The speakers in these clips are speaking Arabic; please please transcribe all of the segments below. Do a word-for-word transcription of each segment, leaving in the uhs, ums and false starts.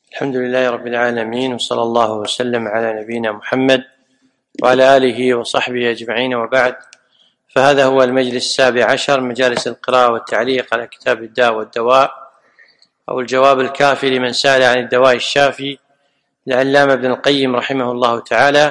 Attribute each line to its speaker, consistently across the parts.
Speaker 1: الحمد لله رب العالمين، وصلى الله وسلم على نبينا محمد وعلى آله وصحبه أجمعين، وبعد. فهذا هو المجلس السابع عشر، مجالس القراءة والتعليق على كتاب الداء والدواء، أو الجواب الكافي لمن سأل عن الدواء الشافي للعلامة ابن القيم رحمه الله تعالى.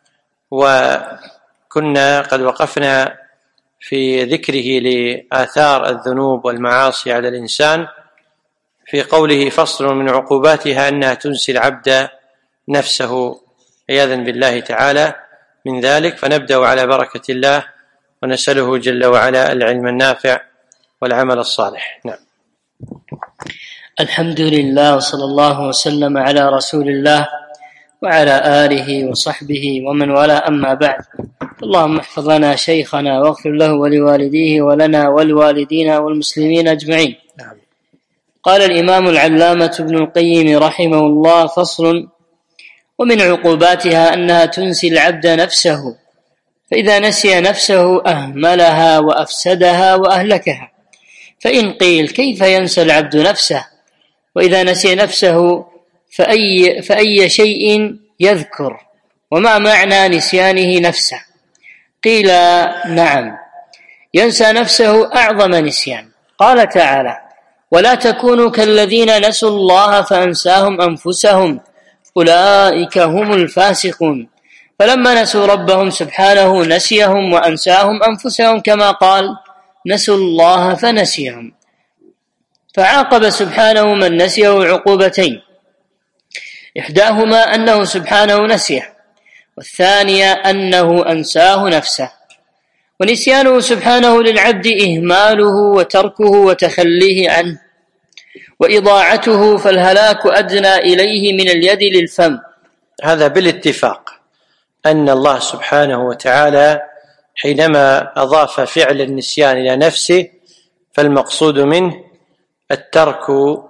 Speaker 1: وكنا قد وقفنا في ذكره لآثار الذنوب والمعاصي على الإنسان في قوله: فصل من عقوباتها أنها تنسي العبد نفسه، عياذا بالله تعالى من ذلك. فنبدأ على بركة الله ونسأله جل وعلا العلم النافع والعمل الصالح. نعم.
Speaker 2: الحمد لله، وصلى الله وسلم على رسول الله وعلى آله وصحبه ومن والاه، أما بعد. اللهم احفظ لنا شيخنا واغفر له ولوالديه ولنا ولوالدينا والمسلمين أجمعين.
Speaker 1: نعم.
Speaker 2: قال الإمام العلامة ابن القيم رحمه الله: فصل: ومن عقوباتها أنها تنسي العبد نفسه، فإذا نسي نفسه أهملها وأفسدها وأهلكها. فإن قيل: كيف ينسى العبد نفسه؟ وإذا نسي نفسه فأي, فأي شيء يذكر؟ وما معنى نسيانه نفسه؟ قيل: نعم، ينسى نفسه أعظم نسيان. قال تعالى: ولا تكونوا كالذين نسوا الله فأنساهم أنفسهم أولئك هم الفاسقون. فلما نسوا ربهم سبحانه نسيهم وأنساهم أنفسهم، كما قال: نسوا الله فنسيهم. فعاقب سبحانه من نسيه عقوبتين: إحداهما أنه سبحانه نسيه، والثانية أنه أنساه نفسه. ونسيانه سبحانه للعبد إهماله وتركه وتخليه عنه وإضاعته، فالهلاك أدنى إليه من اليد للفم.
Speaker 1: هذا بالاتفاق أن الله سبحانه وتعالى حينما أضاف فعل النسيان إلى نفسه فالمقصود منه الترك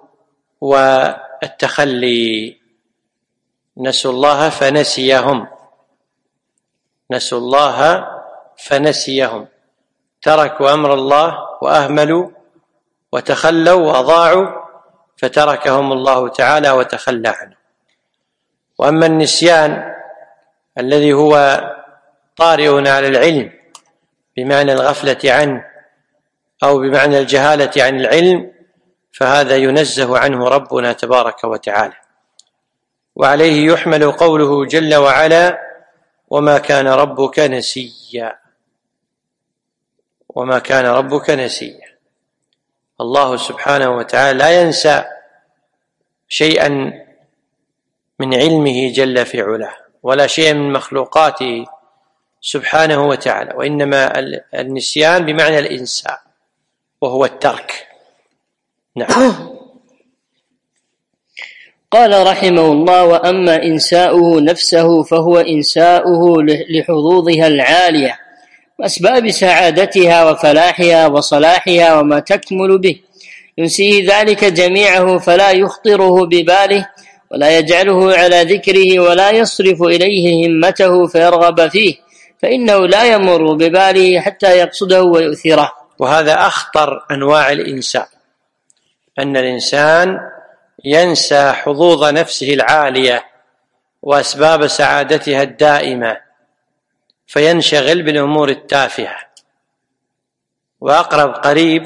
Speaker 1: والتخلي. نسوا الله فنسيهم، نسوا الله فنسيهم، تركوا أمر الله وأهملوا وتخلوا وأضاعوا فتركهم الله تعالى وتخلى عنه. وأما النسيان الذي هو طارئ على العلم بمعنى الغفلة عنه أو بمعنى الجهالة عن العلم، فهذا ينزه عنه ربنا تبارك وتعالى. وعليه يحمل قوله جل وعلا: وما كان ربك نسيا. وما كان ربك نسيا. الله سبحانه وتعالى لا ينسى شيئا من علمه جل في علاه، ولا شيئا من مخلوقاته سبحانه وتعالى، وإنما النسيان بمعنى الإنساء وهو الترك. نعم.
Speaker 2: قال رحمه الله: وأما إنساؤه نفسه فهو إنساؤه لحظوظها العالية وأسباب سعادتها وفلاحها وصلاحها وما تكمل به، ينسيه ذلك جميعه فلا يخطره بباله ولا يجعله على ذكره ولا يصرف إليه همته فيرغب فيه، فإنه لا يمر بباله حتى يقصده ويؤثره.
Speaker 1: وهذا أخطر أنواع الإنسان، أن الإنسان ينسى حظوظ نفسه العالية وأسباب سعادتها الدائمة فينشغل بالأمور التافهة. وأقرب قريب،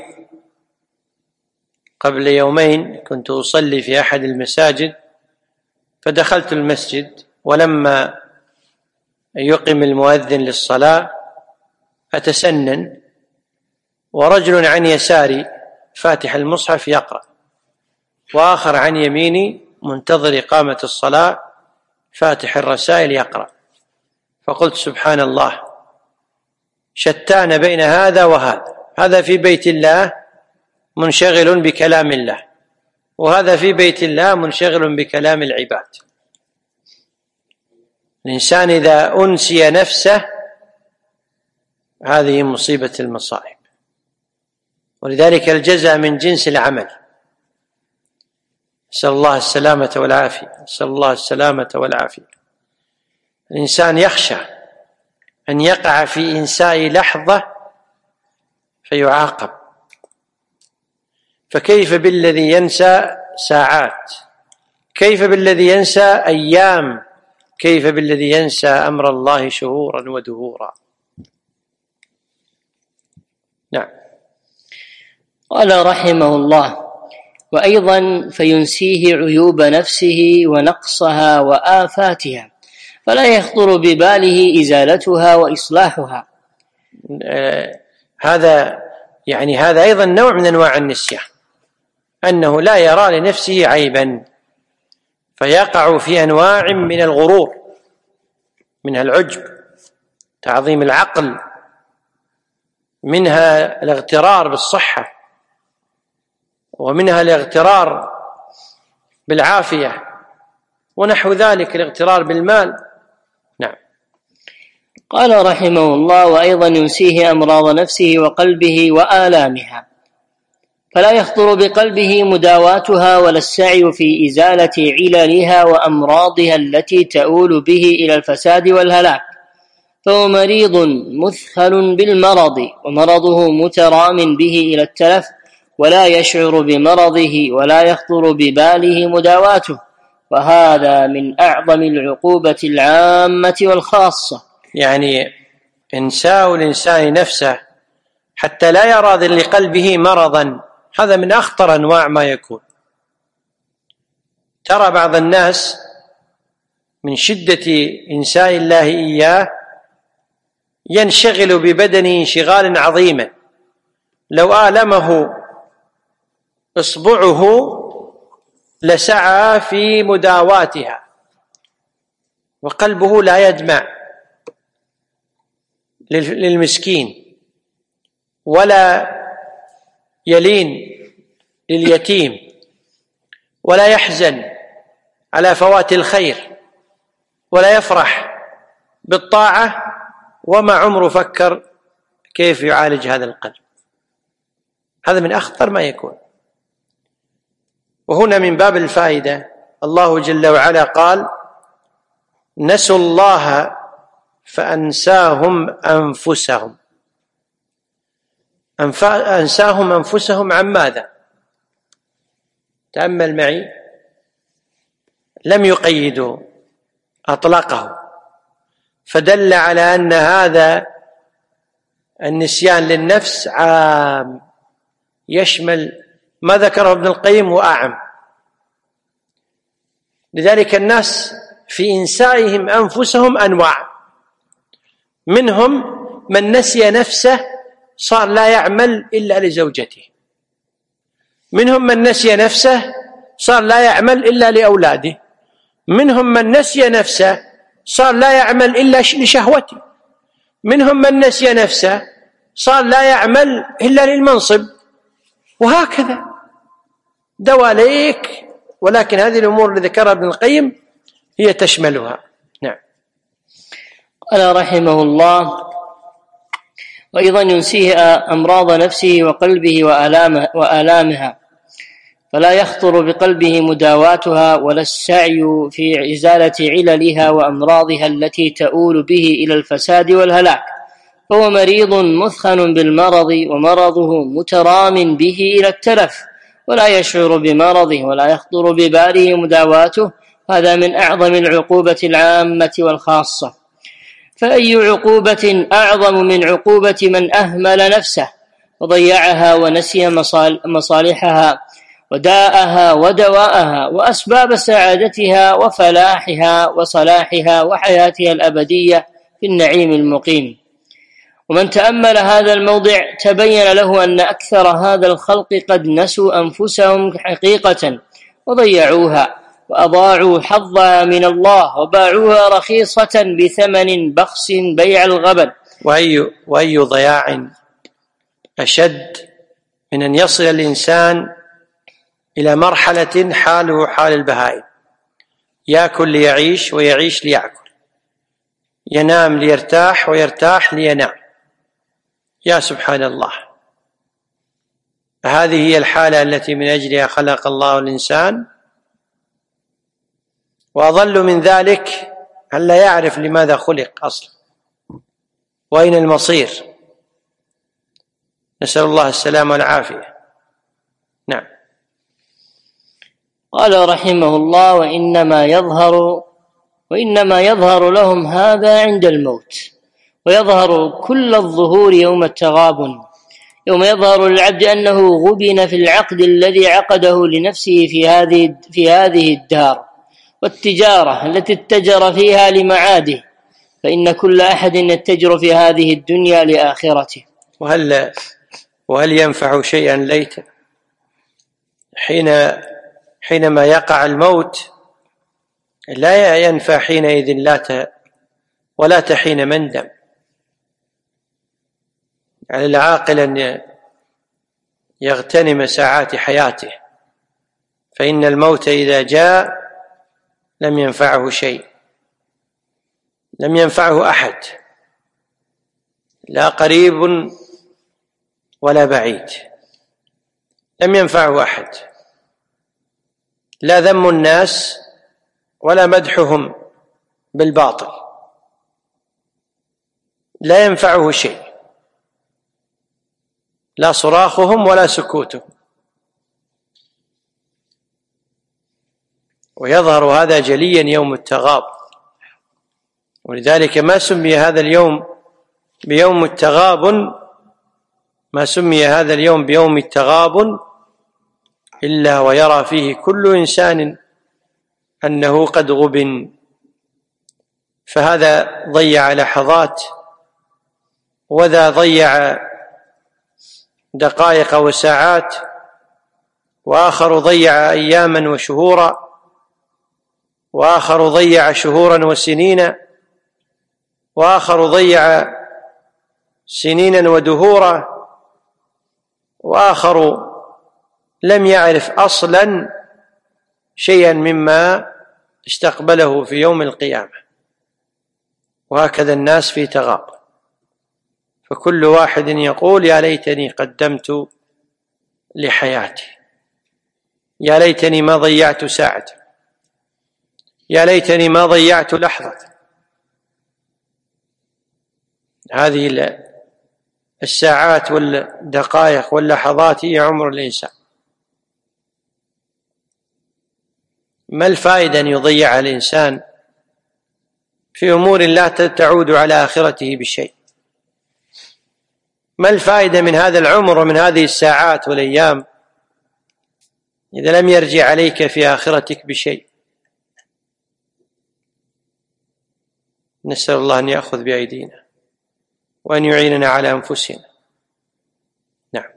Speaker 1: قبل يومين كنت أصلي في أحد المساجد، فدخلت المسجد، ولما يقم المؤذن للصلاة أتسنن، ورجل عن يساري فاتح المصحف يقرأ، وآخر عن يميني منتظر إقامة الصلاة فاتح الرسائل يقرأ. فقلت: سبحان الله، شتان بين هذا وهذا، هذا في بيت الله منشغل بكلام الله، وهذا في بيت الله منشغل بكلام العباد. الإنسان إذا أنسي نفسه هذه مصيبة المصائب، ولذلك الجزاء من جنس العمل. نسأل الله السلامة والعافية، نسأل الله السلامة والعافية. الإنسان يخشى أن يقع في إنساء لحظة فيعاقب، فكيف بالذي ينسى ساعات كيف بالذي ينسى أيام، كيف بالذي ينسى أمر الله شهورا ودهورا. نعم.
Speaker 2: قال رحمه الله: وأيضا فينسيه عيوب نفسه ونقصها وآفاتها، فلا يخطر بباله إزالتها وإصلاحها.
Speaker 1: آه هذا يعني هذا أيضا نوع من أنواع النسيان، أنه لا يرى لنفسه عيبا، فيقع في أنواع من الغرور، منها العجب، تعظيم العقل، منها الاغترار بالصحة، ومنها الاغترار بالعافية، ونحو ذلك الاغترار بالمال. نعم.
Speaker 2: قال رحمه الله: وأيضا ينسيه أمراض نفسه وقلبه وآلامها، فلا يخطر بقلبه مداواتها ولا السعي في إزالة عللها وأمراضها التي تؤول به إلى الفساد والهلاك، فهو مريض مثخل بالمرض، ومرضه مترام به إلى التلف، ولا يشعر بمرضه ولا يخطر بباله مداواته، وهذا من أعظم العقوبة العامة والخاصة.
Speaker 1: يعني إنساء الإنسان نفسه حتى لا يرى لقلبه مرضا، هذا من أخطر أنواع ما يكون. ترى بعض الناس من شدة إنساء الله إياه ينشغل ببدنه انشغالا عظيما، لو آلمه إصبعه لسعى في مداواتها، وقلبه لا يدمع للمسكين ولا يلين لليتيم ولا يحزن على فوات الخير ولا يفرح بالطاعة، وما عمره فكر كيف يعالج هذا القلب. هذا من أخطر ما يكون. وهنا من باب الفائدة الله جل وعلا قال: نسوا الله فأنساهم أنفسهم. أنساهم أنفسهم عن ماذا؟ تأمل معي، لم يقيدوا، أطلقه، فدل على أن هذا النسيان للنفس عام، يشمل ما ذكره ابن القيم وأعم. لذلك الناس في إنسائهم أنفسهم أنواع، منهم من نسي نفسه صار لا يعمل إلا لزوجته، منهم من نسي نفسه صار لا يعمل إلا لأولاده، منهم من نسي نفسه صار لا يعمل إلا لشهوته، منهم من نسي نفسه صار لا يعمل إلا للمنصب، وهكذا دواليك. ولكن هذه الأمور التي ذكرها ابن القيم هي تشملها. نعم.
Speaker 2: قال رحمه الله: وأيضا ينسيه أمراض نفسه وقلبه وآلامها، فلا يخطر بقلبه مداواتها ولا السعي في إزالة عللها وأمراضها التي تؤول به إلى الفساد والهلاك، فهو مريض مثخن بالمرض، ومرضه مترام به إلى التلف، ولا يشعر بمرضه ولا يخطر بباله مداواته، هذا من أعظم العقوبة العامة والخاصة. فأي عقوبة أعظم من عقوبة من أهمل نفسه وضيعها ونسي مصالحها وداءها ودواءها وأسباب سعادتها وفلاحها وصلاحها وحياتها الأبدية في النعيم المقيم. ومن تأمل هذا الموضع تبين له أن أكثر هذا الخلق قد نسوا أنفسهم حقيقة وضيعوها وأضاعوا حظها من الله وباعوها رخيصة بثمن بخس بيع الغبن.
Speaker 1: وأي, وأي ضياع أشد من أن يصل الإنسان إلى مرحلة حاله حال البهائم، يأكل ليعيش ويعيش ليأكل، ينام ليرتاح ويرتاح لينام. يا سبحان الله، هذه هي الحالة التي من أجلها خلق الله الإنسان. وأضل من ذلك أن لا يعرف لماذا خلق أصلا وأين المصير، نسأل الله السلامة والعافية. نعم.
Speaker 2: قال رحمه الله: وإنما يظهر وإنما يظهر لهم هذا عند الموت، ويظهر كل الظهور يوم التغابن، يوم يظهر للعبد أنه غبن في العقد الذي عقده لنفسه في هذه في هذه الدار، والتجارة التي اتجر فيها لمعاده، فإن كل أحد يتجر في هذه الدنيا لآخرته.
Speaker 1: وهل وهل ينفع شيئا ليت حين حينما يقع الموت؟ لا ينفع حينئذ لا ولا تحين مندم. على العاقل أن يغتنم ساعات حياته، فإن الموت إذا جاء لم ينفعه شيء، لم ينفعه أحد، لا قريب ولا بعيد، لم ينفعه أحد، لا ذم الناس ولا مدحهم بالباطل، لا ينفعه شيء، لا صراخهم ولا سكوتهم. ويظهر هذا جليا يوم التغاب، ولذلك ما سمي هذا اليوم بيوم التغابن، ما سمي هذا اليوم بيوم التغابن إلا ويرى فيه كل إنسان أنه قد غبن. فهذا ضيع لحظات، وذا ضيع دقائق وساعات، وآخر ضيع أياما وشهورا، وآخر ضيع شهورا وسنين، وآخر ضيع سنينا ودهورا، وآخر لم يعرف أصلا شيئا مما استقبله في يوم القيامة. وهكذا الناس في تغاب، فكل واحد يقول: يا ليتني قدمت لحياتي، يا ليتني ما ضيعت ساعة، يا ليتني ما ضيعت لحظة. هذه الساعات والدقائق واللحظات هي عمر الإنسان، ما الفائدة أن يضيع الإنسان في أمور لا تعود على آخرته بشيء؟ ما الفائدة من هذا العمر ومن هذه الساعات والأيام إذا لم يرجع عليك في آخرتك بشيء؟ نسأل الله أن يأخذ بأيدينا وأن يعيننا على أنفسنا. نعم.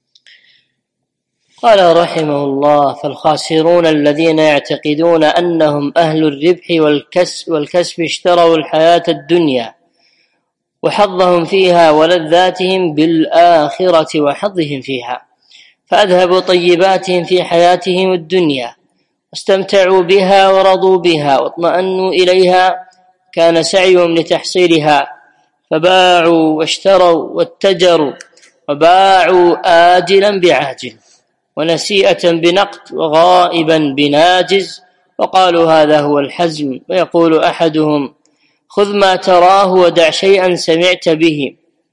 Speaker 2: قال رحمه الله: فالخاسرون الذين يعتقدون أنهم أهل الربح والكسب, والكسب اشتروا الحياة الدنيا وحظهم فيها ولذاتهم بالآخرة وحظهم فيها، فأذهبوا طيباتهم في حياتهم الدنيا واستمتعوا بها ورضوا بها واطمأنوا إليها، كان سعيهم لتحصيلها، فباعوا واشتروا واتجروا، وباعوا آجلا بعاجل، ونسيئة بنقد، وغائبا بناجز، وقالوا هذا هو الحزم. ويقول أحدهم: خذ ما تراه ودع شيئا سمعت به.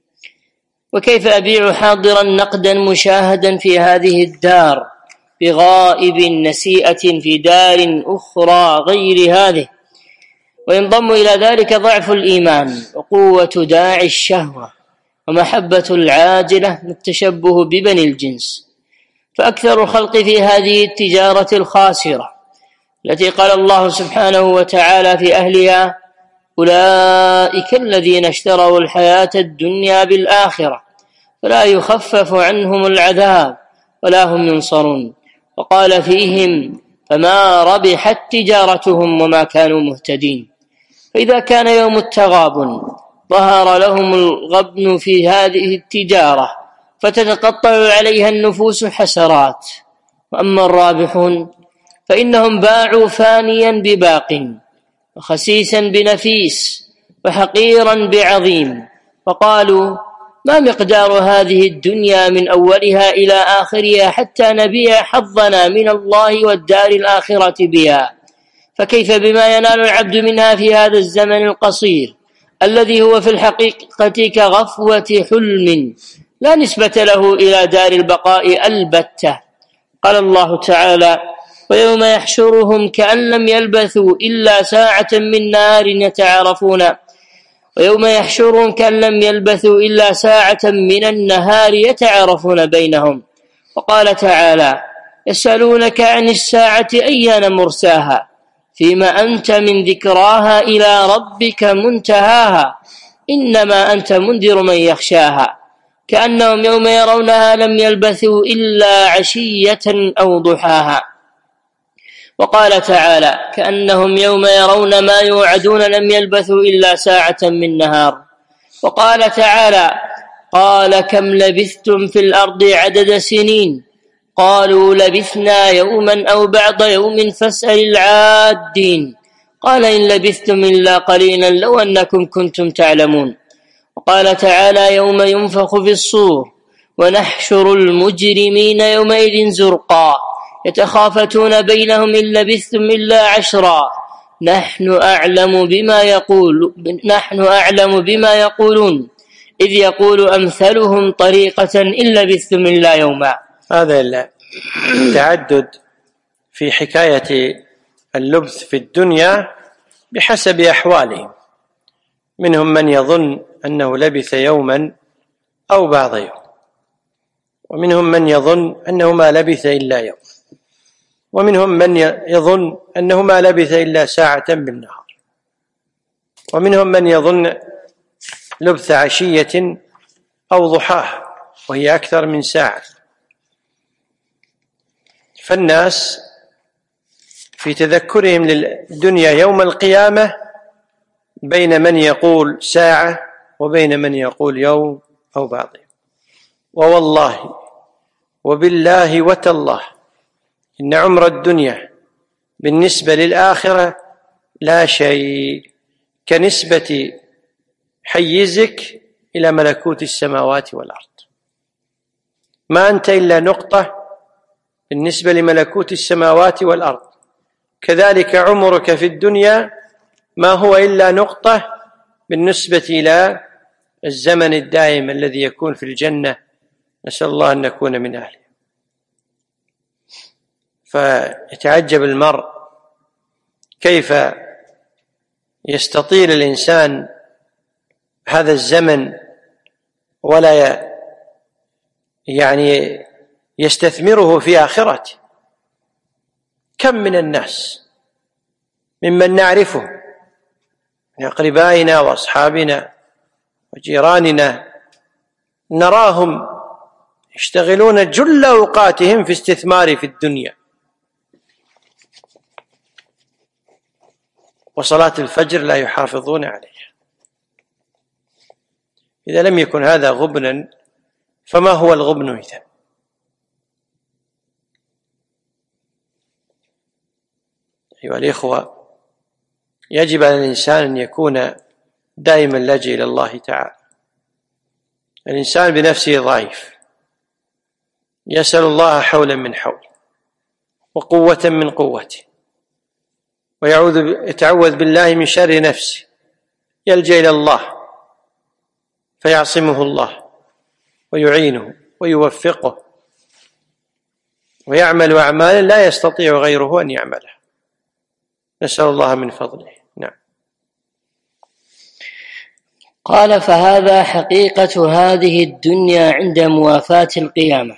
Speaker 2: وكيف أبيع حاضرا نقدا مشاهدا في هذه الدار بغائب نسيئة في دار أخرى غير هذه؟ وينضم إلى ذلك ضعف الإيمان وقوة داعي الشهوة ومحبة العاجلة والتشبه ببني الجنس. فأكثر الخلق في هذه التجارة الخاسرة التي قال الله سبحانه وتعالى في أهلها: أولئك الذين اشتروا الحياة الدنيا بالآخرة فلا يخفف عنهم العذاب ولا هم ينصرون. وقال فيهم: فما ربحت تجارتهم وما كانوا مهتدين. فإذا كان يوم التغابن ظهر لهم الغبن في هذه التجارة فتتقطع عليها النفوس حسرات. وأما الرابحون فإنهم باعوا فانيا بباق، وخسيسا بنفيس، وحقيرا بعظيم، فقالوا: ما مقدار هذه الدنيا من أولها إلى آخرها حتى نبيع حظنا من الله والدار الآخرة بها؟ فكيف بما ينال العبد منها في هذا الزمن القصير الذي هو في الحقيقة كغفوة حلم لا نسبة له إلى دار البقاء البتة. قال الله تعالى: ويوم يحشرهم كأن لم يلبثوا إلا ساعة من نهار يتعارفون ويوم يحشرهم كأن لم يلبثوا إلا ساعة من النهار يتعارفون بينهم. وقال تعالى: يسألونك عن الساعة أيان مرساها فيما أنت من ذكراها إلى ربك منتهاها إنما أنت منذر من يخشاها كأنهم يوم يرونها لم يلبثوا إلا عشية أو ضحاها. وقال تعالى: كأنهم يوم يرون ما يوعدون لم يلبثوا إلا ساعة من نهار. وقال تعالى: قال كم لبثتم في الأرض عدد سنين قالوا لبثنا يوما أو بعض يوم فاسأل العادين قال إن لبثتم إلا قليلا لو أنكم كنتم تعلمون. وقال تعالى: يوم ينفخ في الصور ونحشر المجرمين يومئذ زرقا يتخافتون بينهم إن لبثتم إلا عشرا نحن أعلم بما يقول نحن أعلم بما يقولون إذ يقول أمثلهم طريقة إن لبثتم إلا يوما.
Speaker 1: هذا التعدد في حكاية اللبث في الدنيا بحسب أحوالهم، منهم من يظن أنه لبث يوما أو بعض يوم، ومنهم من يظن أنه ما لبث إلا يوم، ومنهم من يظن أنه ما لبث إلا ساعة بالنهار، ومنهم من يظن لبث عشية أو ضحاها وهي أكثر من ساعة. فالناس في تذكرهم للدنيا يوم القيامة بين من يقول ساعة وبين من يقول يوم أو بعض يوم. ووالله وبالله وتالله إن عمر الدنيا بالنسبة للآخرة لا شيء كنسبة حيزك إلى ملكوت السماوات والأرض، ما أنت إلا نقطة بالنسبة لملكوت السماوات والأرض، كذلك عمرك في الدنيا ما هو إلا نقطة بالنسبة إلى الزمن الدائم الذي يكون في الجنة، نسأل الله أن نكون من أهله. فيتعجب المرء كيف يستطيل الإنسان هذا الزمن ولا يعني يستثمره في آخرته. كم من الناس ممن نعرفه من أقربائنا وأصحابنا وجيراننا نراهم يشتغلون جل أوقاتهم في استثمار في الدنيا، وصلاة الفجر لا يحافظون عليها. إذا لم يكن هذا غبنا فما هو الغبن إذن؟ أيها الإخوة، يجب على الإنسان أن يكون دائما لاجئ إلى الله تعالى. الإنسان بنفسه ضعيف، يسأل الله حولا من حول وقوة من قوته، ويعوذ يتعوذ بالله من شر نفسه، يلجأ إلى الله فيعصمه الله ويعينه ويوفقه ويعمل أعمالا لا يستطيع غيره أن يعملها، نسأل الله من فضله. نعم.
Speaker 2: قال: فهذا حقيقة هذه الدنيا عند موافاة القيامة.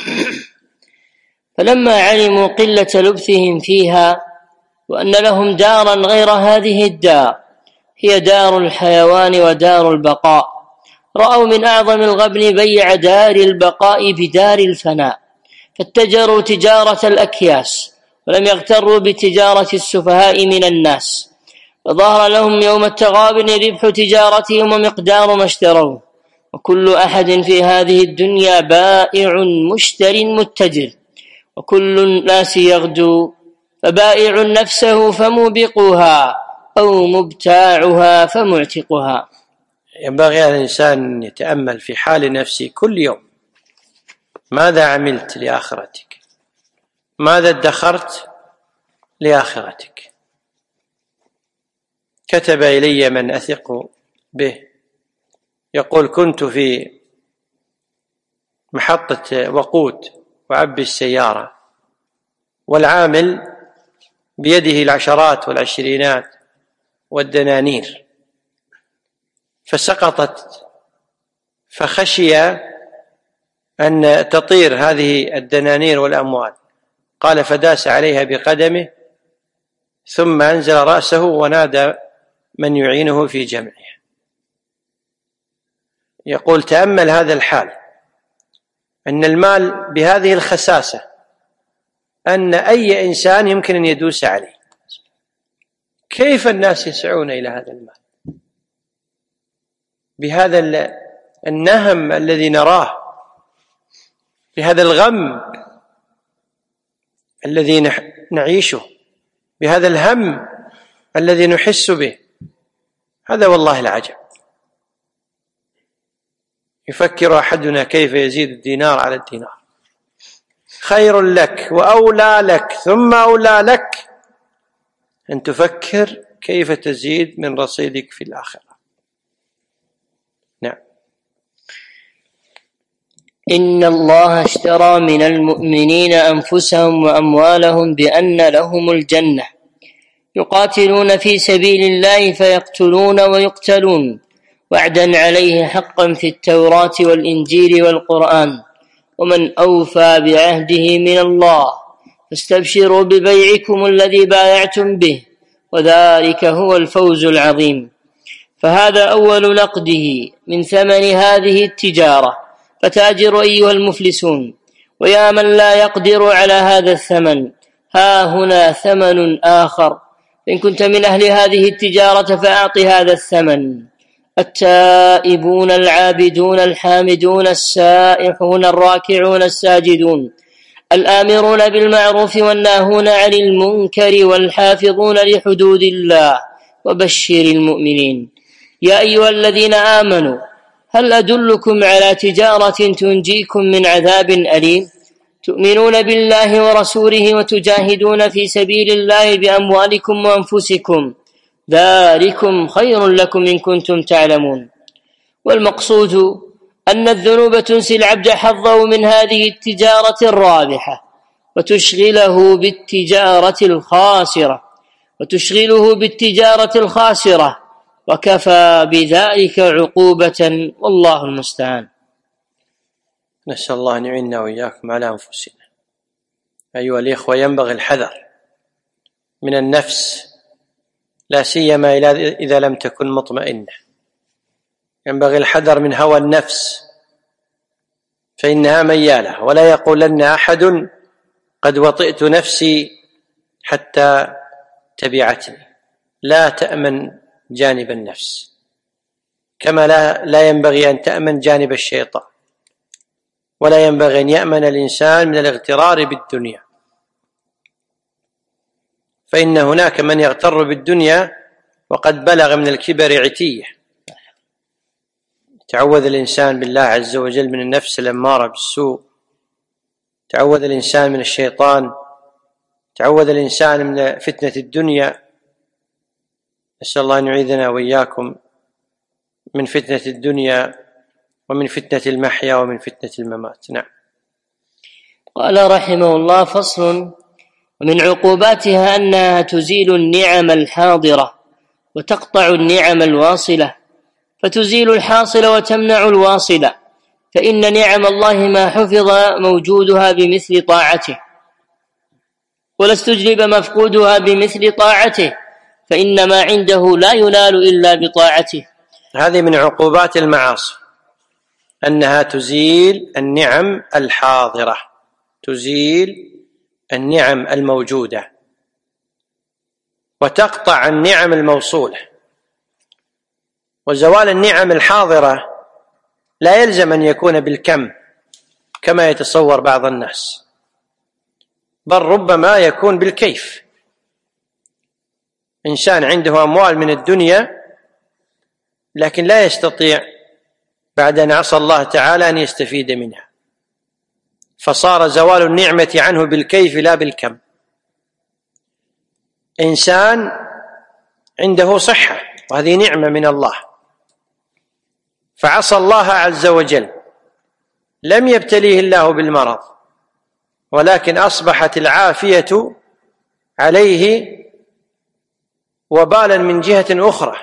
Speaker 2: فلما علموا قلة لبثهم فيها وأن لهم دارا غير هذه الدار هي دار الحيوان ودار البقاء، رأوا من أعظم الغبن بيع دار البقاء بدار الفناء، فاتجروا تجارة الأكياس ولم يغتروا بتجارة السفهاء من الناس، فظهر لهم يوم التغابن ربح تجارتهم ومقدار ما اشتروا. وكل أحد في هذه الدنيا بائع مشتر متجر، وكل الناس يغدو، فبائع نفسه فموبقها أو مبتاعها فمعتقها.
Speaker 1: ينبغي على الإنسان أن يتأمل في حال نفسه كل يوم، ماذا عملت لآخرتك؟ ماذا ادخرت لآخرتك؟ كتب إلي من أثق به يقول: كنت في محطة وقود وعبي السيارة والعامل بيده العشرات والعشرينات والدنانير فسقطت، فخشي أن تطير هذه الدنانير والأموال، قال فداس عليها بقدمه ثم أنزل رأسه ونادى من يعينه في جمعه. يقول تأمل هذا الحال، أن المال بهذه الخساسة أن أي إنسان يمكن أن يدوس عليه، كيف الناس يسعون إلى هذا المال بهذا النهم الذي نراه، بهذا الغم الذي نعيشه، بهذا الهم الذي نحس به؟ هذا والله العجب. يفكر أحدنا كيف يزيد الدينار على الدينار. خير لك وأولى لك ثم أولى لك أن تفكر كيف تزيد من رصيدك في الآخرة. نعم.
Speaker 2: إن الله اشترى من المؤمنين أنفسهم وأموالهم بأن لهم الجنة يقاتلون في سبيل الله فيقتلون ويقتلون وعدا عليه حقا في التوراة والإنجيل والقرآن ومن أوفى بعهده من الله فاستبشروا ببيعكم الذي بايعتم به وذلك هو الفوز العظيم. فهذا أول نقده من ثمن هذه التجارة، فتاجروا أيها المفلسون، ويا من لا يقدر على هذا الثمن ها هنا ثمن آخر، إن كنت من أهل هذه التجارة فأعط هذا الثمن: التائبون العابدون الحامدون السائحون الراكعون الساجدون الآمرون بالمعروف والناهون عن المنكر والحافظون لحدود الله وبشر المؤمنين. يا أيها الذين آمنوا هل أدلكم على تجارة تنجيكم من عذاب أليم؟ تؤمنون بالله ورسوله وتجاهدون في سبيل الله بأموالكم وأنفسكم ذلكم خير لكم إن كنتم تعلمون. والمقصود أن الذنوب تنسي العبد حظه من هذه التجارة الرابحة وتشغله بالتجارة الخاسرة وتشغله بالتجارة الخاسرة وكفى بذلك عقوبة، والله المستعان.
Speaker 1: نسأل الله أن يعيننا وإياكم على أنفسنا. أيها الإخوة، ينبغي الحذر من النفس، لا سيما إذا لم تكن مطمئنة. ينبغي الحذر من هوى النفس، فإنها ميالة، ولا يقولن أحد قد وطئت نفسي حتى تبعتني. لا تأمن جانب النفس، كما لا, لا ينبغي أن تأمن جانب الشيطان، ولا ينبغي أن يأمن الإنسان من الاغترار بالدنيا، فإن هناك من يغتر بالدنيا وقد بلغ من الكبر عتيه. تعوذ الإنسان بالله عز وجل من النفس الأمارة بالسوء، تعوذ الإنسان من الشيطان، تعوذ الإنسان من فتنة الدنيا. نسأل الله أن يعيذنا وإياكم من فتنة الدنيا ومن فتنة المحيا ومن فتنة الممات. نعم.
Speaker 2: قال رحمه الله: فصل: ومن عقوباتها أنها تزيل النعم الحاضرة وتقطع النعم الواصلة، فتزيل الحاصل وتمنع الواصلة، فإن نعم الله ما حفظ موجودها بمثل طاعته، ولا استجلب مفقودها بمثل طاعته، فإن ما عنده لا ينال إلا بطاعته.
Speaker 1: هذه من عقوبات المعاصي، أنها تزيل النعم الحاضرة، تزيل النعم الموجودة، وتقطع النعم الموصولة. وزوال النعم الحاضرة لا يلزم أن يكون بالكم كما يتصور بعض الناس، بل ربما يكون بالكيف. إنسان عنده أموال من الدنيا لكن لا يستطيع بعد أن عصى الله تعالى أن يستفيد منها، فصار زوال النعمة عنه بالكيف لا بالكم. إنسان عنده صحة وهذه نعمة من الله، فعصى الله عز وجل، لم يبتليه الله بالمرض ولكن أصبحت العافية عليه وبالا من جهة أخرى،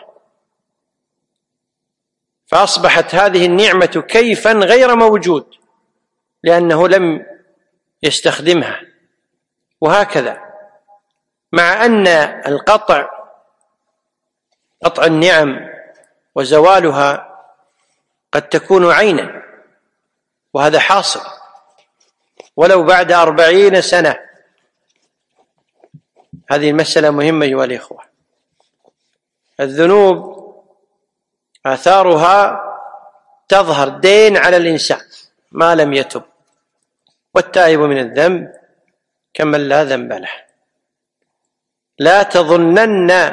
Speaker 1: فأصبحت هذه النعمة كيفا غير موجود لأنه لم يستخدمها. وهكذا مع أن القطع قطع النعم وزوالها قد تكون عينا، وهذا حاصل ولو بعد أربعين سنة. هذه المسألة مهمة أيها الإخوة. الذنوب آثارها تظهر دين على الإنسان ما لم يتب، والتائب من الذنب كمن لا ذنب له. لا تظنن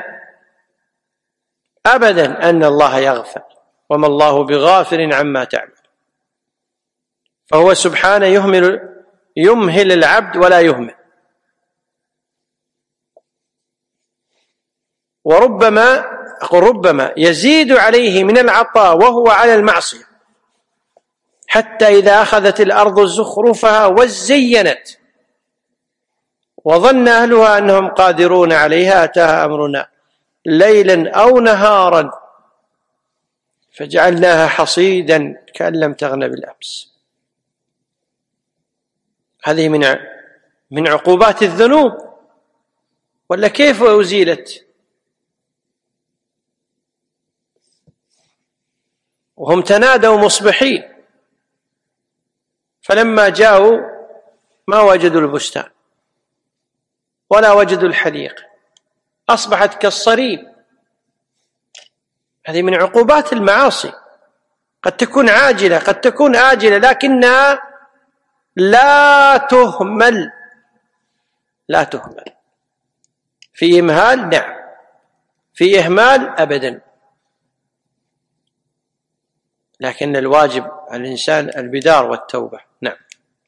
Speaker 1: أبدا أن الله يغفر، وما الله بغافل عما تعمل، فهو سبحانه يهمل يمهل العبد ولا يهمل. وربما أقول ربما يزيد عليه من العطاء وهو على المعصية، حتى إذا أخذت الأرض زخرفها وزينت وظن أهلها أنهم قادرون عليها أتاها أمرنا ليلا أو نهارا فجعلناها حصيدا كأن لم تغن بالأمس. هذه من من عقوبات الذنوب. ولا كيف أزيلت؟ وهم تنادوا مصبحين، فلما جاءوا ما وجدوا البستان ولا وجدوا الحديقة، أصبحت كالصريم. هذه من عقوبات المعاصي، قد تكون عاجلة قد تكون آجلة، لكنها لا تهمل لا تهمل في إمهال نعم، في إهمال أبدا. لكن الواجب على الإنسان البدار والتوبة. نعم.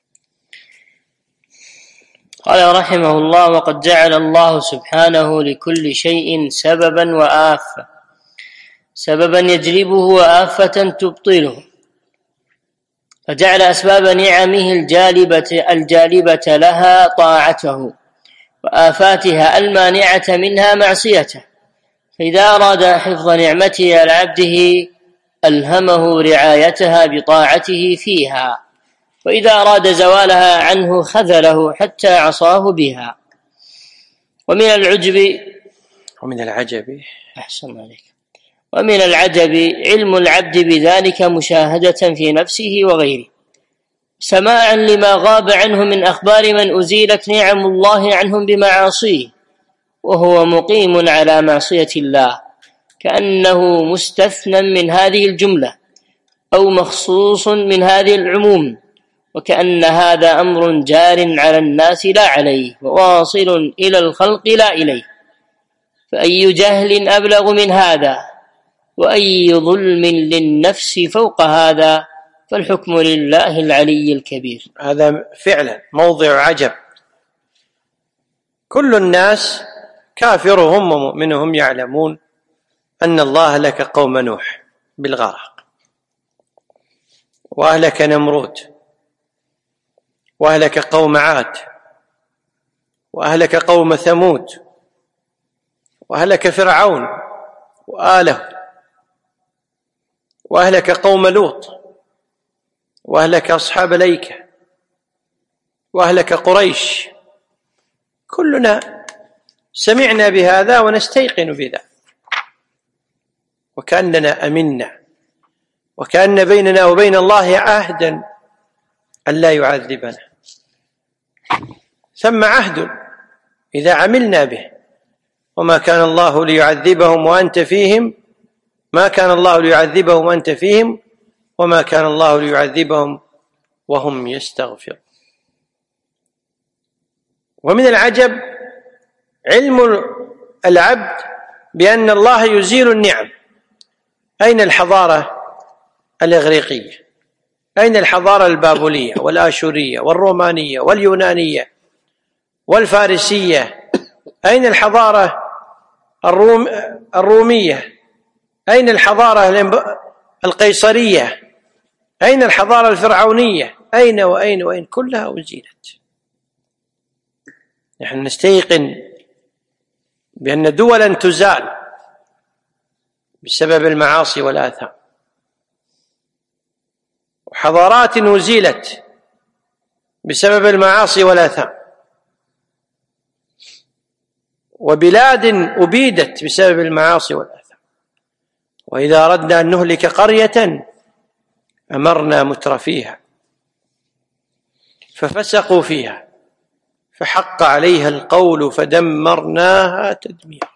Speaker 2: قال رحمه الله: وقد جعل الله سبحانه لكل شيء سببا وآفة، سببا يجلبه وآفة تبطله، فجعل أسباب نعمه الجالبة, الجالبة لها طاعته، وآفاتها المانعة منها معصيته. فإذا أراد حفظ نعمته على عبده ألهمه رعايتها بطاعته فيها، وإذا أراد زوالها عنه خذله حتى عصاه بها. ومن العجب
Speaker 1: ومن العجب
Speaker 2: أحسن عليك ومن العجب علم العبد بذلك مشاهدة في نفسه وغيره، سماعا لما غاب عنه من أخبار من أزيلت نعم الله عنهم بمعاصيه وهو مقيم على معصية الله، كأنه مستثنى من هذه الجملة أو مخصوص من هذه العموم، وكأن هذا أمر جار على الناس لا عليه، وواصل إلى الخلق لا إليه. فأي جهل أبلغ من هذا، وأي ظلم للنفس فوق هذا، فالحكم لله العلي الكبير.
Speaker 1: هذا فعلا موضع عجب. كل الناس كافرهم ومؤمنهم يعلمون أن الله أهلك قوم نوح بالغرق، وأهلك نمرود، وأهلك قوم عاد، وأهلك قوم ثمود، وأهلك فرعون وآله، وأهلك قوم لوط، وأهلك أصحاب الأيكة، وأهلك قريش. كلنا سمعنا بهذا ونستيقن بذا، وكأننا أمنا، وكأن بيننا وبين الله عهدا أن لا يعذبنا. ثم عهد إذا عملنا به، وما كان الله ليعذبهم وأنت فيهم، ما كان الله ليعذبهم وأنت فيهم، وما كان الله ليعذبهم وهم يستغفرون. ومن العجب علم العبد بأن الله يزيل النعم. أين الحضارة الإغريقية؟ أين الحضارة البابلية والآشورية والرومانية واليونانية والفارسية؟ أين الحضارة الروم الرومية؟ أين الحضارة القيصرية؟ أين الحضارة الفرعونية؟ أين وأين وأين؟ كلها أزيلت. نحن نستيقن بأن دولا تزال بسبب المعاصي والآثام، وحضارات أزيلت بسبب المعاصي والآثام، وبلاد أبيدت بسبب المعاصي والآثام. وإذا أردنا أن نهلك قرية أمرنا مترفيها ففسقوا فيها فحق عليها القول فدمرناها تدميرا.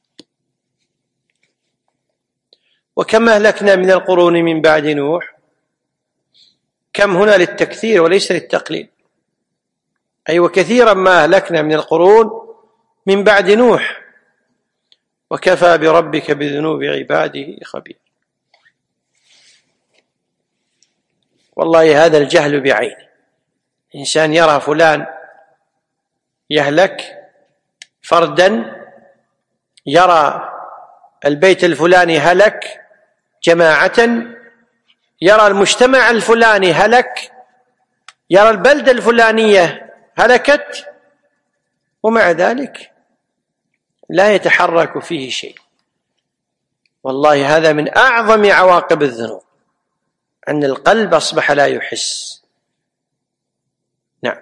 Speaker 1: وكم أهلكنا من القرون من بعد نوح، كم هنا للتكثير وليس للتقليل، أي وكثيرا ما أهلكنا من القرون من بعد نوح، وكفى بربك بذنوب عباده خبير. والله هذا الجهل بعينه، إنسان يرى فلان يهلك فردا، يرى البيت الفلاني هلك جماعة، يرى المجتمع الفلاني هلك، يرى البلدة الفلانية هلكت، ومع ذلك لا يتحرك فيه شيء. والله هذا من أعظم عواقب الذنوب، أن القلب أصبح لا يحس. نعم.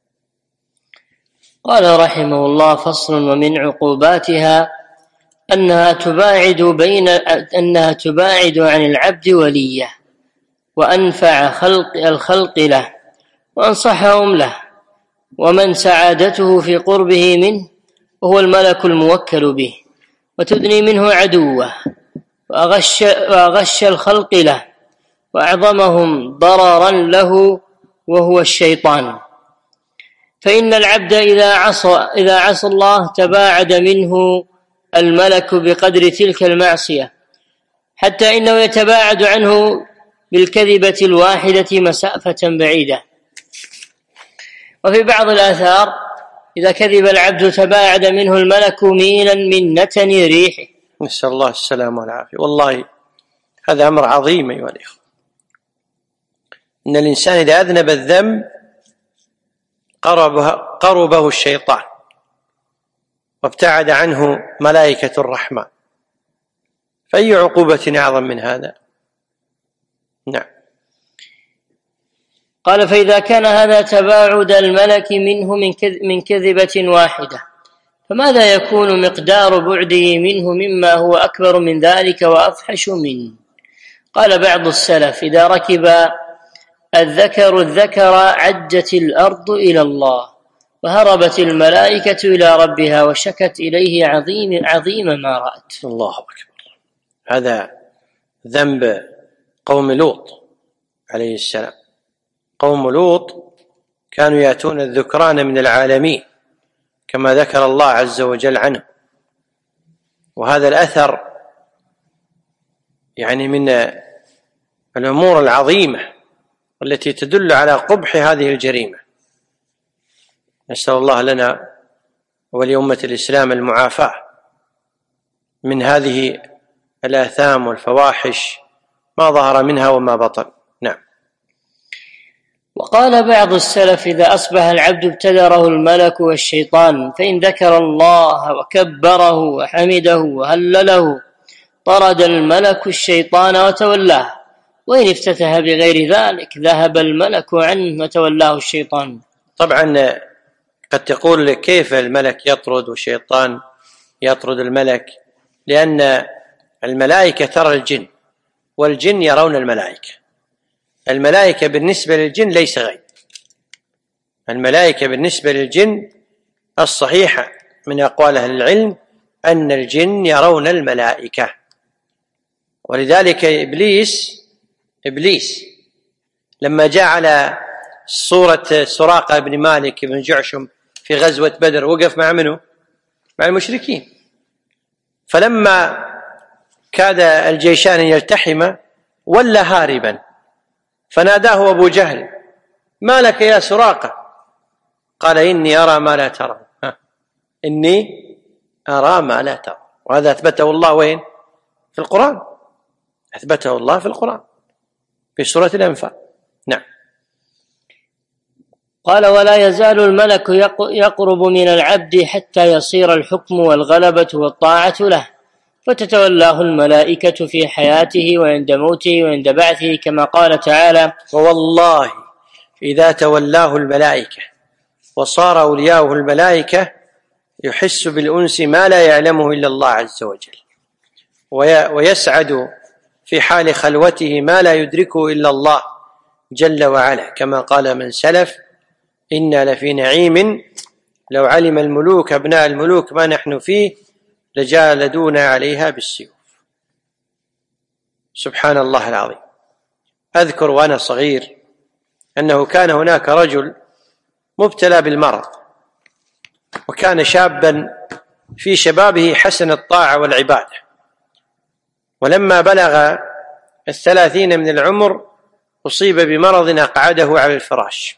Speaker 2: قال رحمه الله: فصل: ومن عقوباتها أنها تباعد بين أنها تباعد عن العبد وليه، وأنفع خلق الخلق له، وأنصحهم له، ومن سعادته في قربه منه وهو الملك الموكل به، وتدني منه عدوه، وأغش, وأغش الخلق له، وأعظمهم ضررا له وهو الشيطان. فإن العبد إذا عصى, إذا عصى الله تباعد منه الملك بقدر تلك المعصية، حتى إنه يتباعد عنه بالكذبة الواحدة مسافة بعيدة. وفي بعض الآثار: إذا كذب العبد تباعد منه الملك ميلا من نتن ريحه.
Speaker 1: نسأل الله السلامة والعافية. والله هذا أمر عظيم أيها الإخوة، إن الإنسان إذا أذنب الذنب قربه, قربه الشيطان وابتعد عنه ملائكة الرحمن، فأي عقوبة أعظم من هذا؟ نعم.
Speaker 2: قال: فإذا كان هذا تباعد الملك منه من كذبة واحدة، فماذا يكون مقدار بعده منه مما هو أكبر من ذلك وأفحش منه؟ قال بعض السلف: إذا ركب الذكر الذكر عجت الأرض إلى الله، وهربت الملائكة إلى ربها، وشكت إليه عظيم, عظيم ما رأت.
Speaker 1: الله أكبر. هذا ذنب قوم لوط عليه السلام. قوم لوط كانوا يأتون الذكران من العالمين كما ذكر الله عز وجل عنه، وهذا الأثر يعني من الأمور العظيمة التي تدل على قبح هذه الجريمة. نسأل الله لنا ولأمة الإسلام المعافاة من هذه الآثام والفواحش ما ظهر منها وما بطن. نعم.
Speaker 2: وقال بعض السلف: إذا أصبح العبد ابتدره الملك والشيطان، فإن ذكر الله وكبره وحمده وهلله طرد الملك الشيطان وتولاه، وإن افتتح بغير ذلك ذهب الملك عنه وتولاه الشيطان.
Speaker 1: طبعا قد تقول كيف الملك يطرد والشيطان يطرد الملك؟ لأن الملائكة ترى الجن، والجن يرون الملائكة. الملائكة بالنسبة للجن ليس غيب. الملائكة بالنسبة للجن الصحيحة من أقوال أهل العلم أن الجن يرون الملائكة. ولذلك إبليس إبليس لما جاء على صورة سراقة بن مالك بن جعشم في غزوة بدر وقف مع منه؟ مع المشركين. فلما كاد الجيشان يلتحما ولا هاربا، فناداه أبو جهل: ما لك يا سراقة؟ قال: إني أرى ما لا ترى. إني أرى ما لا ترى. وهذا أثبته الله وين؟ في القرآن. أثبته الله في القرآن في سورة الأنفال. نعم.
Speaker 2: قال: ولا يزال الملك يقرب من العبد حتى يصير الحكم والغلبة والطاعة له، فتتولاه الملائكة في حياته وعند موته وعند بعثه، كما قال تعالى:
Speaker 1: ووالله إذا تولاه الملائكة وصار أولياؤه الملائكة يحس بالأنس ما لا يعلمه إلا الله عز وجل، ويسعد في حال خلوته ما لا يدركه إلا الله جل وعلا، كما قال من سلف: إنا لفي نعيم لو علم الملوك أبناء الملوك ما نحن فيه لجالدونا عليها بالسيوف. سبحان الله العظيم. أذكر وأنا صغير أنه كان هناك رجل مبتلى بالمرض، وكان شابا في شبابه حسن الطاعة والعبادة، ولما بلغ الثلاثين من العمر أصيب بمرض أقعده على الفراش،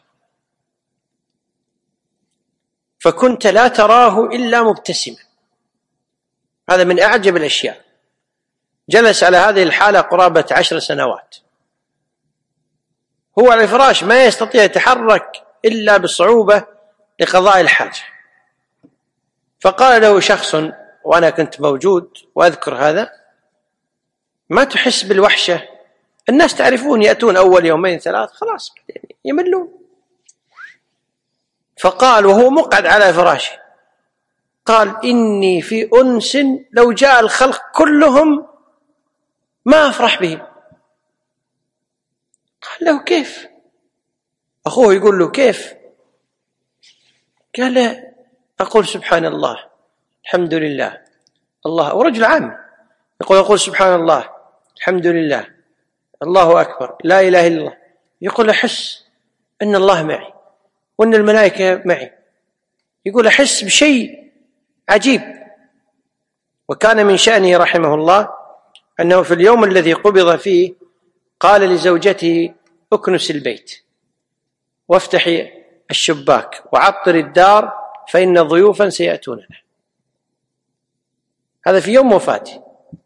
Speaker 1: فكنت لا تراه إلا مبتسما. هذا من أعجب الأشياء. جلس على هذه الحالة قرابة عشر سنوات، هو على الفراش ما يستطيع يتحرك إلا بصعوبة لقضاء الحاجة. فقال له شخص، وأنا كنت موجود وأذكر هذا: ما تحس بالوحشة؟ الناس تعرفون يأتون أول يومين ثلاث خلاص يملون. فقال وهو مقعد على فراشه، قال: إني في أنس لو جاء الخلق كلهم ما أفرح به. قال له: كيف؟ أخوه يقول له: كيف؟ قال له: أقول سبحان الله الحمد لله الله، ورجل عام يقول أقول سبحان الله الحمد لله الله أكبر لا إله إلا الله، يقول أحس أن الله معي وأن الملائكة معي، يقول أحس بشيء عجيب. وكان من شأنه رحمه الله أنه في اليوم الذي قبض فيه قال لزوجته: اكنس البيت وافتحي الشباك وعطر الدار فإن ضيوفا سيأتوننا. هذا في يوم وفاته.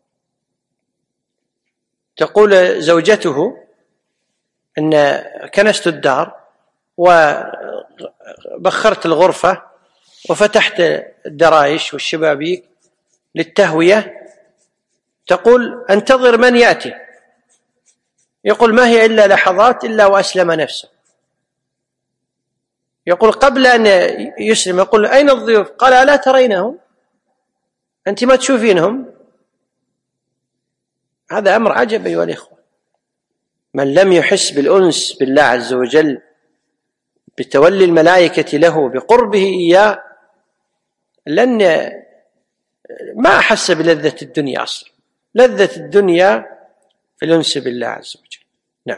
Speaker 1: تقول زوجته أن كنست الدار وبخرت الغرفة وفتحت الدرايش والشبابيك للتهوية، تقول أنتظر من يأتي، يقول ما هي إلا لحظات إلا وأسلم نفسه. يقول قبل أن يسلم يقول أين الضيوف؟ قال ألا ترينهم؟ أنت ما تشوفينهم؟ هذا أمر عجب أيها الإخوة. من لم يحس بالأنس بالله عز وجل بتولي الملائكة له بقربه إياه لن ما أحس بلذة الدنيا أصلا. لذة الدنيا في الأنس بالله عز وجل. نعم.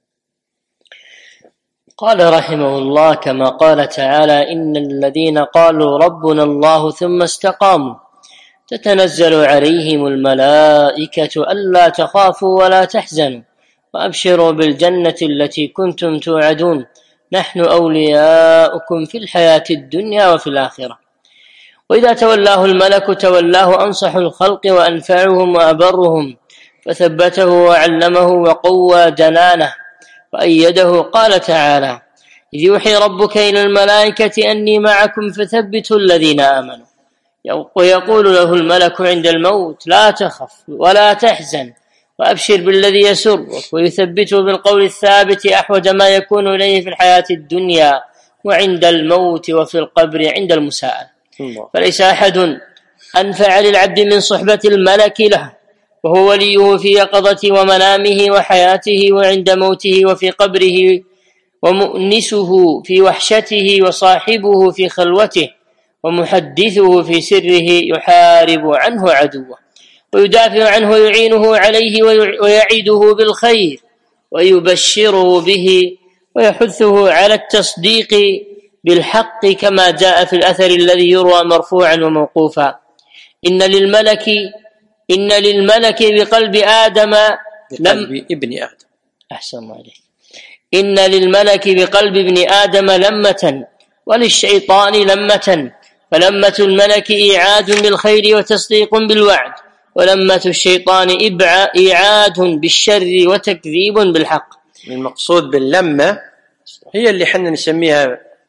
Speaker 2: قال رحمه الله: كما قال تعالى: إن الذين قالوا ربنا الله ثم استقاموا تتنزل عليهم الملائكة ألا تخافوا ولا تحزنوا وأبشروا بالجنة التي كنتم توعدون نحن أولياؤكم في الحياة الدنيا وفي الآخرة. وإذا تولاه الملك تولاه أنصح الخلق وأنفعهم وأبرهم، فثبته وعلمه وقوى جنانه وأيده. قال تعالى: إذ يوحي ربك إلى الملائكة أني معكم فثبتوا الذين آمنوا. ويقول له الملك عند الموت: لا تخف ولا تحزن وأبشر بالذي يسرك، ويثبته بالقول الثابت أحوج ما يكون إليه في الحياة الدنيا وعند الموت وفي القبر عند المساءلة. فليس أحد أنفع للعبد من صحبة الملك له، وهو وليه في يقظة ومنامه وحياته وعند موته وفي قبره، ومؤنسه في وحشته وصاحبه في خلوته ومحدثه في سره، يحارب عنه عدوه ويدافع عنه ويعينه عليه ويعيده بالخير ويبشره به ويحثه على التصديق بالحق، كما جاء في الأثر الذي يروى مرفوعا وموقوفا: إن للملك إن للملك بقلب آدم
Speaker 1: بقلب ابن آدم
Speaker 2: أحسن الله عليك إن للملك بقلب ابن آدم لمة وللشيطان لمة، فلمة الملك إيعاد بالخير وتصديق بالوعد، ولمة الشيطان إيعاد بالشر وتكذيب بالحق.
Speaker 1: المقصود باللمة هي اللي حنا نسميها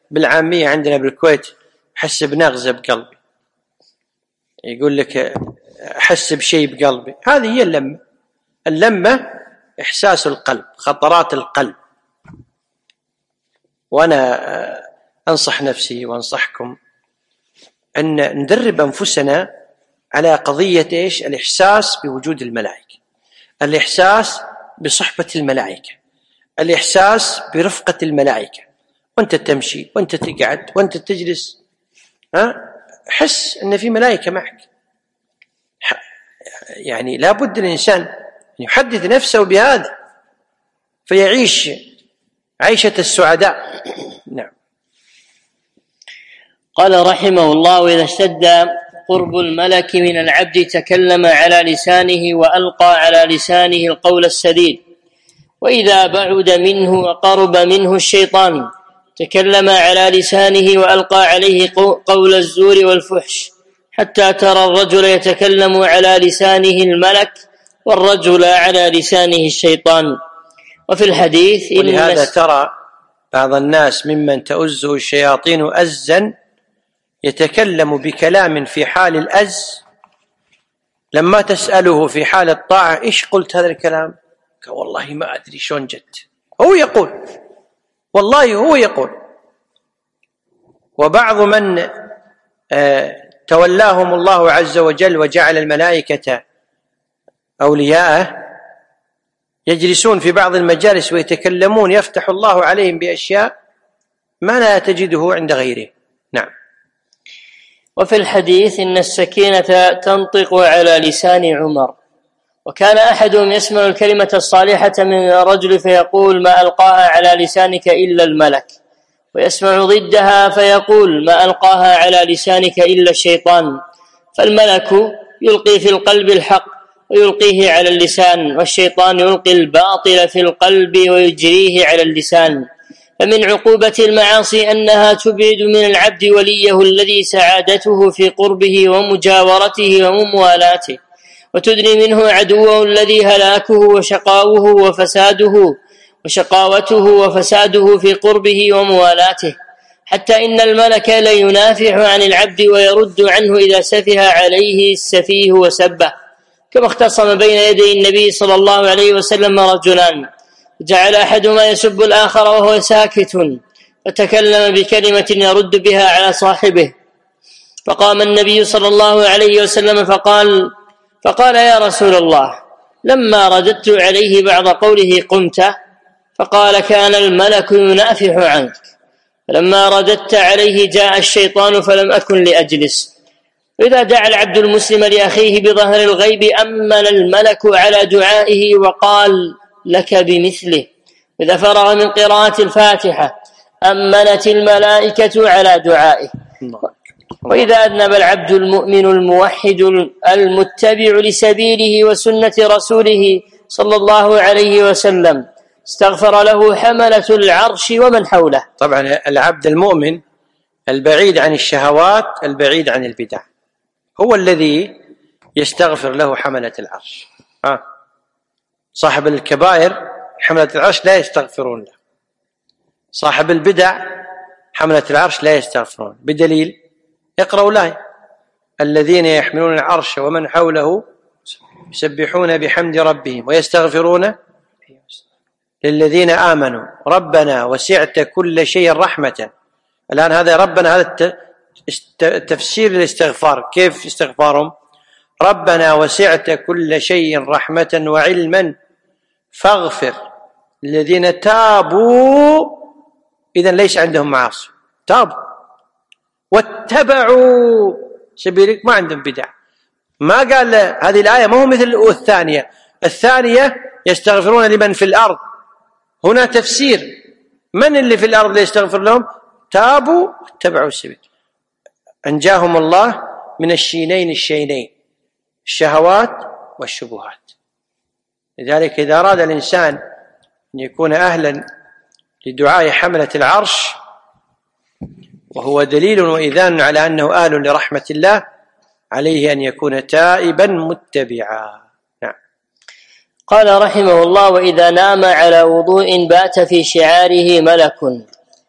Speaker 1: بالعامية عندنا بالكويت أحس بنغزة بقلبي، يقول لك أحس بشيء بقلبي. هذه هي اللمة. اللمة إحساس القلب، خطرات القلب. وأنا أنصح نفسي وأنصحكم أن ندرب أنفسنا على قضية إيش؟ الإحساس بوجود الملائكة، الإحساس بصحبة الملائكة، الإحساس برفقة الملائكة. وأنت تمشي وأنت تقعد وأنت تجلس، ها حس أن في ملائكة معك. يعني لا بد الإنسان يحدث نفسه بهذا فيعيش عيشة السعداء. نعم.
Speaker 2: قال رحمه الله: وإذا اشتد قرب الملك من العبد تكلم على لسانه وألقى على لسانه القول السديد، وإذا بعد منه وقرب منه الشيطان تكلم على لسانه وألقى عليه قول الزور والفحش، حتى ترى الرجل يتكلم على لسانه الملك والرجل على لسانه الشيطان. وفي الحديث:
Speaker 1: ولهذا ترى بعض الناس ممن تؤزه الشياطين أزا يتكلم بكلام في حال الأز، لما تسأله في حال الطاعة إيش قلت هذا الكلام؟ والله ما أدري شلون جت. هو يقول، والله هو يقول. وبعض من تولاهم الله عز وجل وجعل الملائكة أولياءه يجلسون في بعض المجالس ويتكلمون، يفتح الله عليهم بأشياء ما لا تجده عند غيره. نعم.
Speaker 2: وفي الحديث: إن السكينة تنطق على لسان عمر، وكان أحدهم يسمع الكلمة الصالحة من الرجل فيقول: ما ألقاها على لسانك إلا الملك، ويسمع ضدها فيقول: ما ألقاها على لسانك إلا الشيطان. فالملك يلقي في القلب الحق ويلقيه على اللسان، والشيطان يلقي الباطل في القلب ويجريه على اللسان. فمن عقوبة المعاصي أنها تبعد من العبد وليه الذي سعادته في قربه ومجاورته وموالاته، وتدني منه عدوه الذي هلاكه وشقاوه وفساده وشقاوته وفساده في قربه وموالاته، حتى إن الملك لينافح عن العبد ويرد عنه إذا سفه عليه السفيه وسبه. كما اختصم بين يدي النبي صلى الله عليه وسلم رجلان، جعل أحدهما يسب الآخر وهو ساكت، فتكلم بكلمة يرد بها على صاحبه، فقام النبي صلى الله عليه وسلم فقال فقال يا رسول الله، لما رددت عليه بعض قوله قمت؟ فقال: كان الملك ينافح عنك، فلما رددت عليه جاء الشيطان فلم أكن لأجلس. وإذا دعا العبد المسلم لأخيه بظهر الغيب أمن الملك على دعائه وقال لك بمثله. إذا فرغ من قراءة الفاتحة أمنت الملائكة على دعائه. وإذا أذنب العبد المؤمن الموحد المتبع لسبيله وسنة رسوله صلى الله عليه وسلم استغفر له حملة العرش ومن حوله.
Speaker 1: طبعا العبد المؤمن البعيد عن الشهوات البعيد عن البدع هو الذي يستغفر له حملة العرش. آه. صاحب الكبائر حملة العرش لا يستغفرون له، صاحب البدع حملة العرش لا يستغفرون. بدليل اقرأوا الآية: الذين يحملون العرش ومن حوله يسبحون بحمد ربهم ويستغفرون للذين آمنوا ربنا وسعت كل شيء رحمة. الآن هذا ربنا، هذا التفسير للاستغفار. كيف استغفارهم؟ ربنا وسعت كل شيء رحمة وعلما فاغفر الذين تابوا، إذن ليس عندهم معاصي، تابوا واتبعوا سبيلك، ما عندهم بدع. ما قال هذه الآية ما هو مثل الثانية. الثانية يستغفرون لمن في الأرض، هنا تفسير من اللي في الأرض اللي يستغفر لهم؟ تابوا واتبعوا السبيل، أنجاهم الله من الشينين الشينين، الشهوات والشبهات. لذلك إذا أراد الإنسان أن يكون أهلا لدعاء حملة العرش، وهو دليل وإذان على أنه أهل لرحمة الله، عليه أن يكون تائبا متبعا. نعم.
Speaker 2: قال رحمه الله: وإذا نام على وضوء بات في شعاره ملك،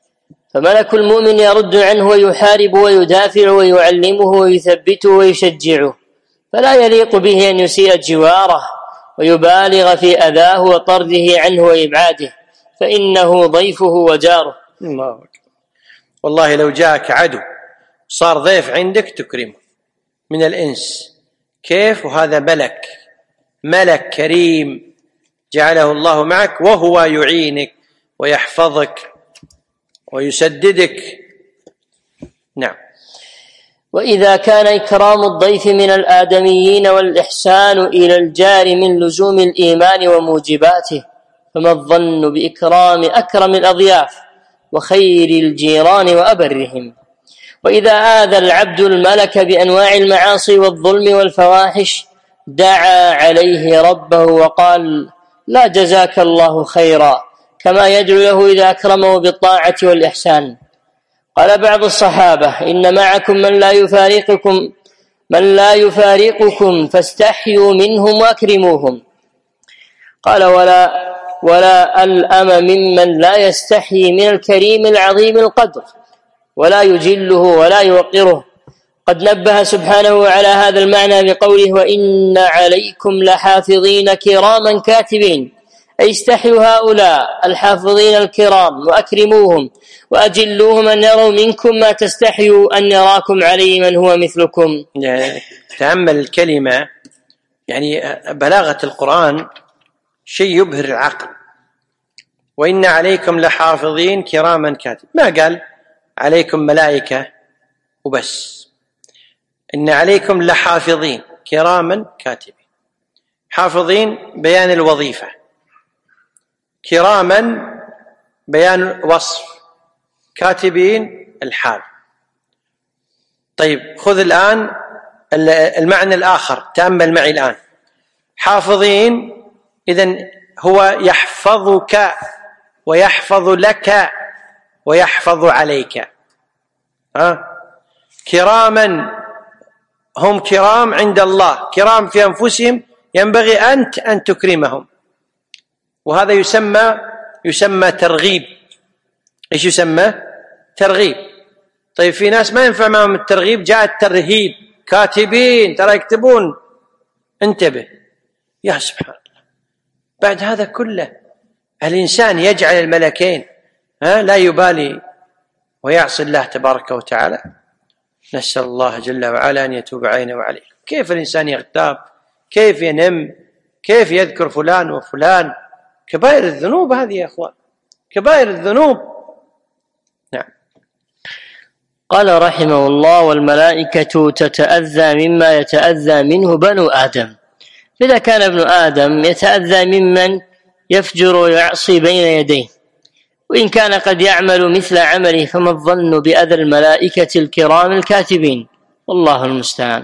Speaker 2: فملك المؤمن يرد عنه ويحارب ويدافع ويعلمه ويثبته ويشجعه، فلا يليق به أن يسيء جواره ويبالغ في أذاه وطرده عنه وإبعاده، فإنه ضيفه وجاره.
Speaker 1: الله. والله لو جاءك عدو صار ضيف عندك تكرمه من الإنس، كيف؟ وهذا ملك، ملك كريم جعله الله معك، وهو يعينك ويحفظك ويسددك. نعم.
Speaker 2: وإذا كان إكرام الضيف من الآدميين والإحسان إلى الجار من لزوم الإيمان وموجباته، فما الظن بإكرام أكرم الأضياف وخير الجيران وأبرهم؟ وإذا آذى العبد الملك بأنواع المعاصي والظلم والفواحش دعا عليه ربه وقال: لا جزاك الله خيرا، كما يدعو له إذا أكرمه بالطاعة والإحسان. قال بعض الصحابة: إن معكم من لا يفارقكم من لا يفارقكم فاستحيوا منهم وأكرموهم. قال: ولا ولا ألأم ممن لا يستحيي من الكريم العظيم القدر ولا يجله ولا يوقره. قد نبه سبحانه على هذا المعنى بقوله: وإن عليكم لحافظين كراما كاتبين، أي استحيوا هؤلاء الحافظين الكرام وأكرموهم وأجلوهم أن يروا منكم ما تستحيوا أن يراكم عليه من هو مثلكم.
Speaker 1: يعني تأمل الكلمة، يعني بلاغة القرآن شيء يبهر العقل. وإن عليكم لحافظين كراما كاتب، ما قال عليكم ملائكة وبس، إن عليكم لحافظين كراما كاتبين. حافظين بيان الوظيفة، كراما بيان الوصف، كاتبين الحال. طيب خذ الآن المعنى الآخر، تأمل معي الآن. حافظين إذن هو يحفظك ويحفظ لك ويحفظ عليك. ها؟ كراما هم كرام عند الله، كرام في أنفسهم، ينبغي أنت أن تكرمهم، وهذا يسمى يسمى ترغيب. إيش يسمى؟ ترغيب. طيب في ناس ما ينفع معهم الترغيب، جاء الترهيب، كاتبين ترى يكتبون، انتبه. يا سبحان الله، بعد هذا كله الإنسان يجعل الملكين ها لا يبالي ويعصي الله تبارك وتعالى؟ نسأل الله جل وعلا أن يتوب علينا وعليه. كيف الإنسان يغتاب، كيف ينم، كيف يذكر فلان وفلان؟ كبائر الذنوب هذه يا أخوان، كبائر الذنوب. نعم.
Speaker 2: قال رحمه الله: والملائكة تتأذى مما يتأذى منه بنو آدم، فإذا كان ابن آدم يتأذى ممن يفجر ويعصي بين يديه، وإن كان قد يعمل مثل عمله، فما الظن بأذى الملائكة الكرام الكاتبين؟ والله المستعان.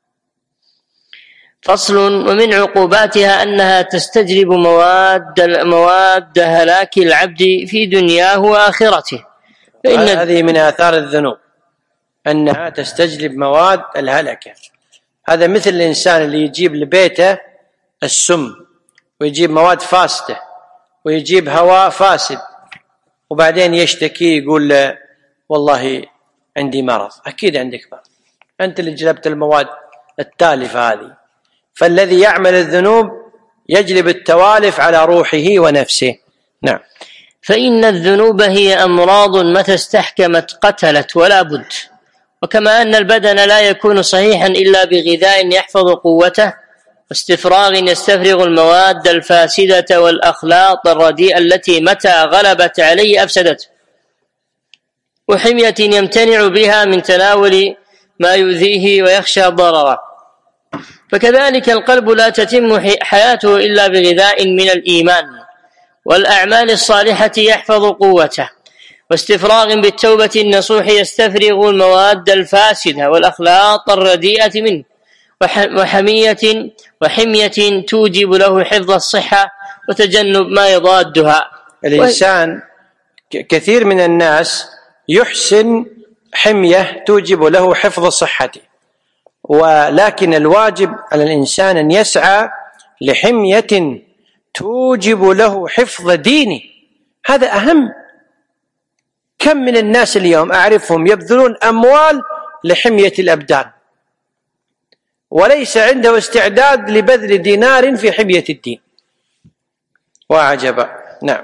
Speaker 2: فصل: ومن عقوباتها أنها تستجلب مواد مواد هلاك العبد في دنياه وآخرته.
Speaker 1: فإن هذه من آثار الذنوب، أنها تستجلب مواد الهلكة. هذا مثل الإنسان اللي يجيب لبيته السم ويجيب مواد فاسدة ويجيب هواء فاسد، وبعدين يشتكي يقول له والله عندي مرض. أكيد عندك مرض، أنت اللي جلبت المواد التالفة هذه. فالذي يعمل الذنوب يجلب التوالف على روحه ونفسه. نعم.
Speaker 2: فإن الذنوب هي أمراض متى استحكمت قتلت ولا بد. وكما أن البدن لا يكون صحيحا إلا بغذاء يحفظ قوته واستفراغ يستفرغ المواد الفاسدة والأخلاط الرديئة التي متى غلبت عليه أفسدته، وحمية يمتنع بها من تناول ما يؤذيه ويخشى ضرره، فكذلك القلب لا تتم حياته إلا بغذاء من الإيمان والأعمال الصالحة يحفظ قوته، واستفراغ بالتوبة النصوح يستفرغ المواد الفاسدة والأخلاط الرديئة منه، وحمية وحمية توجب له حفظ الصحة وتجنب ما يضادها.
Speaker 1: الإنسان كثير من الناس يحسن حمية توجب له حفظ صحته، ولكن الواجب على الإنسان أن يسعى لحمية توجب له حفظ دينه. هذا أهم. كم من الناس اليوم أعرفهم يبذلون أموال لحمية الأبدان وليس عنده استعداد لبذل دينار في حمية الدين، وعجبا. نعم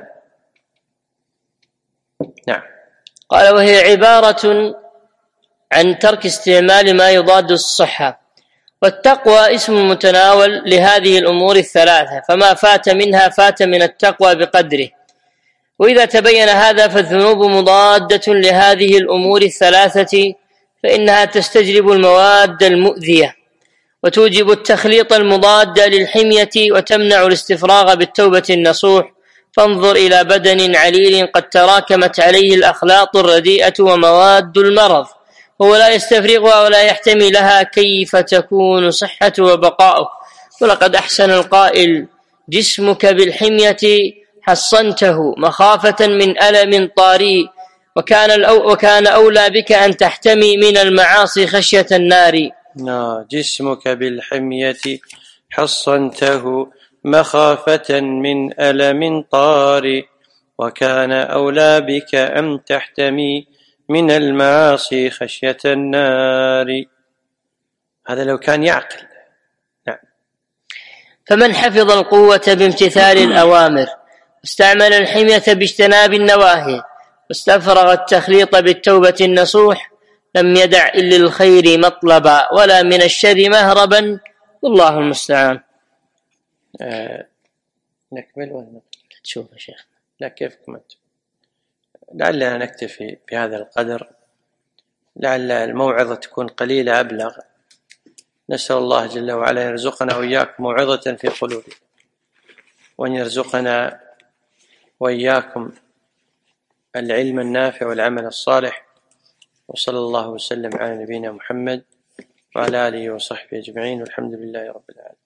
Speaker 1: نعم.
Speaker 2: قال: وهي عبارة عن ترك استعمال ما يضاد الصحة. والتقوى اسم متناول لهذه الأمور الثلاثة، فما فات منها فات من التقوى بقدره. وإذا تبين هذا فالذنوب مضادة لهذه الأمور الثلاثة، فإنها تستجلب المواد المؤذية وتوجب التخليط المضاد للحمية وتمنع الاستفراغ بالتوبة النصوح. فانظر إلى بدن عليل قد تراكمت عليه الأخلاط الرديئة ومواد المرض، هو لا يستفرغها ولا يحتمي لها، كيف تكون صحة وبقاؤه؟ ولقد أحسن القائل: جسمك بالحمية حصنته مخافة من ألم طاري، وكان, الأو وكان أولى بك أن تحتمي من المعاصي خشية النار.
Speaker 1: جسمك بالحمية حصنته مخافة من ألم طاري، وكان أولى بك أن تحتمي من المعاصي خشية النار. هذا لو كان يعقل. نعم.
Speaker 2: فمن حفظ القوة بامتثال الأوامر واستعمل الحمية باجتناب النواهي واستفرغ التخليط بالتوبة النصوح لم يدع إلا الخير مطلبا ولا من الشر مهربا، والله المستعان.
Speaker 1: آه نكمل ولا
Speaker 2: تشوف يا شيخ؟
Speaker 1: لا، كيفكم أنتم؟ لعلنا نكتفي بهذا القدر، لعل الموعظة تكون قليلة أبلغ. نسأل الله جل وعلا يرزقنا وإياكم موعظة في قلوبنا، وأن يرزقنا وإياكم العلم النافع والعمل الصالح. وصلى الله وسلم على نبينا محمد وعلى آله وصحبه أجمعين، والحمد لله رب العالمين.